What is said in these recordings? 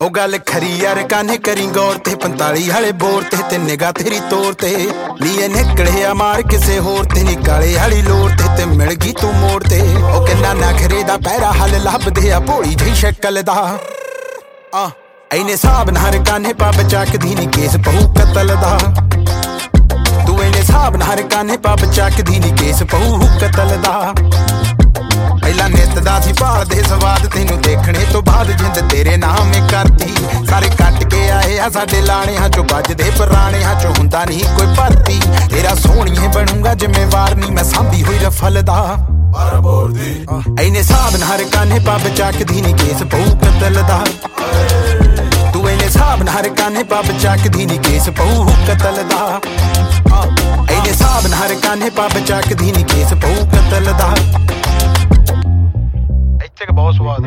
ਉਹ ਗੱਲ ਖਰੀ ਯਾਰ ਕਾਨੇ ਕਰੀ ਗੌਰ ਤੇ 45 ਵਾਲੇ ਬੋਰ ਤੇ ਨਿਗਾਹ ਤੇਰੀ ਤੋਰ ਤੇ ਲੀਏ ਨਿਕਲਿਆ ਮਾਰ ਕਿਸੇ ਹੋਰ ਤੇ ਨਿਕਾਲੇ ਵਾਲੀ ਲੋੜ ਤੇ ਮਿਲ ਗਈ ਤੂੰ ਮੋੜ ਤੇ ਉਹ ਕਿੰਨਾ ਨਖਰੇ ਦਾ ਪਹਿਰਾ ਹੱਲ ਲੱਭਦੇ ਆ ਭੋਲੀ ਜਿਹੀ ਸ਼ਕਲ ਦਾ ਐਨੇ ਸਾਬ ਨਾਲ ਕਾਨੇ ਪੱਬ ਚੱਕਦੀ ਨੀ ਕੇਸ ਪਹੂ ਕਤਲ ਦਾ ਤੂੰ ਐਨੇ ਸਾਬ ਨਾਲ ਕਾਨੇ ਪੱਬ ਚੱਕਦੀ ਨੀ ਕੇਸ ਪਹੂ ਕਤਲ ਦਾ ਪਹਿਲਾਂ ਨਿੱਤ ਦਾ ਸੀ ਭਾਲਦੇ ਸਵਾਦ ਤੈਨੂੰ ਦੇਖਣੇ ਤੋਂ ਬਾਅਦ ਜਿੰਦ ਤੇਰੇ ਨਾਮੇ ਕਰਤੀ ਸਾਰੇ ਕੱਟ ਕੇ ਆਏ ਆ ਸਾਡੇ ਲਾਣਿਆਂ ਚੋਂ ਵੱਜਦੇ ਪੁਰਾਣਿਆਂ ਚੋਂ ਹੁੰਦਾ ਨਹੀਂ ਕੋਈ ਭਰਤੀ ਤੇਰਾ ਸੋਹਣੀਏ ਬਣੂੰਗਾ ਜ਼ਿੰਮੇਵਾਰ ਨਹੀਂ ਮੈਂ ਸਾਂਭੀ ਹੋਈ ਰਫਲ ਦਾ ਐਨੇ ਸਾਬ ਨਾਲ ਕਾਨੇ ਪੱਬ ਚੱਕਦੀ ਨੀ ਕੇਸ ਪਹੂ ਕਤਲ ਦਾ ਤੂੰ ਐਨੇ ਸਾਬ ਨਾਲ ਕਾਨੇ ਪੱਬ ਚੱਕਦੀ ਨੀ ਕੇਸ ਪਹੂ ਕਤਲ ਦਾ ਐਨੇ ਸਾਬ ਨਾਲ ਕਾਨੇ ਪੱਬ ਚੱਕਦੀ ਨੀ ਕੇਸ ਪਹੂ ਕਤਲ ਦਾ ਬਹੁਤ ਸਵਾਦ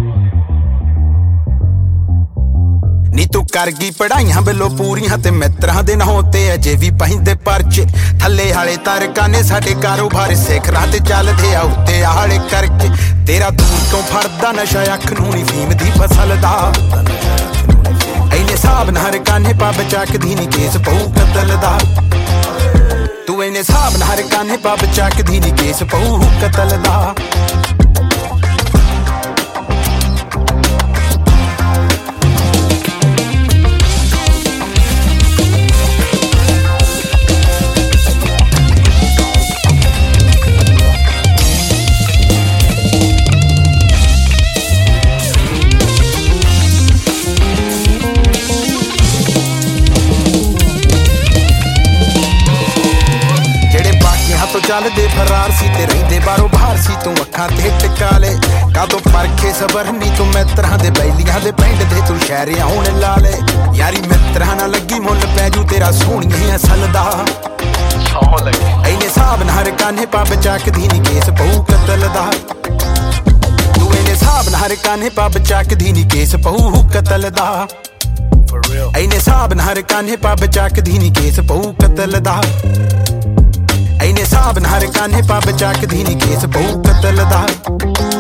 ਨੀ ਤੂੰ ਕਰ ਗਈ ਪੜਾਈਆਂ ਵੱਲੋਂ ਪੂਰੀਆਂ ਤੇ ਮਿੱਤਰਾਂ ਦੇ ਨਾਂ ਤੇ ਅਜੇ ਵੀ ਪੈਂਦੇ ਪਰਚੇ ਥੱਲੇ ਵਾਲੇ ਤਰਕਾਨੇ ਸਾਡੇ ਕਾਰੋਬਾਰ ਸਿਖਰਾਂ ਤੇ ਚੱਲਦੇ ਆ ਉੱਤੇ ਆਲੇ ਕਰਕੇ ਤੇਰਾ ਦੂਰ ਤੋਂ ਫੜਦਾ ਨਸ਼ਾ ਅੱਖ ਨੂੰ ਨੀ ਫੀਮ ਦੀ ਫਸਲ ਦਾ ਐਨੇ ਸਾਬ ਨਾਲ ਕਾਨੇ ਪੱਬ ਚੱਕਦੀ ਨੀ ਕੇਸ ਪਹੂ ਕਤਲ ਦਾ ਤੂੰ ਐਨੇ ਸਾਬ ਨਾਲ ਕਾਨੇ ਪੱਬ ਚੱਕਦੀ ਨੀ ਕੇਸ ਪਹੂ ਕਤਲ ਦਾ ਚੱਲਦੇ ਫਰਾਰ ਸੀ ਤੇ ਰਹਿੰਦੇ ਬਾਹਰੋਂ ਬਾਹਰ ਸੀ ਤੂੰ ਅੱਖਾਂ ਤੇ ਟਿਕਾ ਲੈ ਕਾਦੋਂ ਪਰਖੇ ਸਬਰ ਨੀ ਤੂੰ ਮਿੱਤਰਾਂ ਦੇ ਬੈਲੀਆਂ ਦੇ ਪਿੰਡ ਦੇ ਤੂੰ ਸ਼ਹਿਰ ਆਉਣ ਲਾ ਲੈ ਯਾਰੀ ਮਿੱਤਰਾਂ ਨਾਲ ਲੱਗੀ ਮੁੱਲ ਪੈ ਜੂ ਤੇਰਾ ਸੋਹਣੀਏ ਅਸਲ ਦਾ ਐਨੇ ਸਾਬ ਨਾਲ ਕਾਨੇ ਪੱਬ ਚੱਕਦੀ ਨੀ ਕੇਸ ਪਹੂ ਕਤਲ ਦਾ ਤੂੰ ਐਨੇ ਸਾਬ ਨਾਲ ਕਾਨੇ ਪੱਬ ਚੱਕਦੀ ਨੀ ਕੇਸ ਪਹੂ ਕਤਲ ਦਾ ਐਨੇ ਸਾਬ ਨਾਲ ਕਾਨੇ ਪੱਬ ਚੱਕਦੀ ਨੀ ਕੇਸ ਪਹੂ ਕਤਲ ਦਾ ਐਨੇ ਸਾਬ ਨਾਲ ਕਾਨੇ ਪੱਬ ਚੱਕਦੀ ਨੀ ਕੇਸ ਪਹੂ ਕਤਲ ਦਾ